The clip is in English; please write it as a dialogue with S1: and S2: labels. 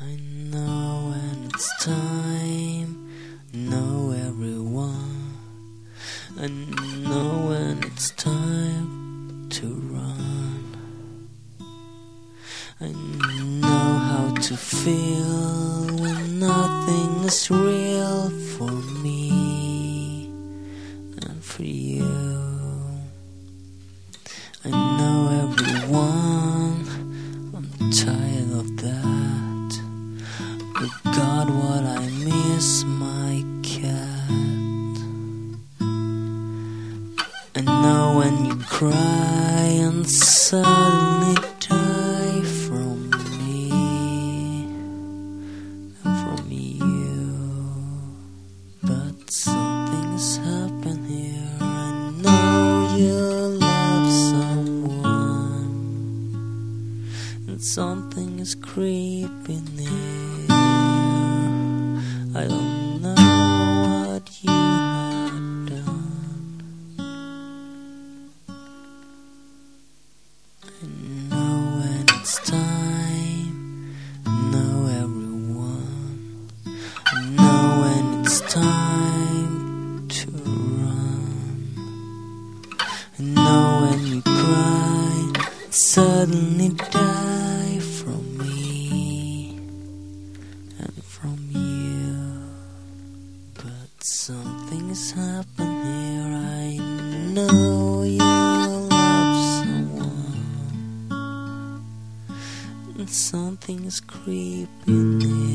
S1: I know when it's time, know everyone. I know when it's time to run. I know how to feel when nothing is real for me and for you. I know everyone, I'm tired of that. But God, what I miss my cat. I know when you cry and suddenly die from me and from you. But something's happened here. I know you love someone, and something is creeping in. I don't know what you have done. I know when it's time, know everyone. I know when it's time to run. I know when you cry, suddenly die from me and from you. But something's happened here. I know you love someone, and something's creeping in.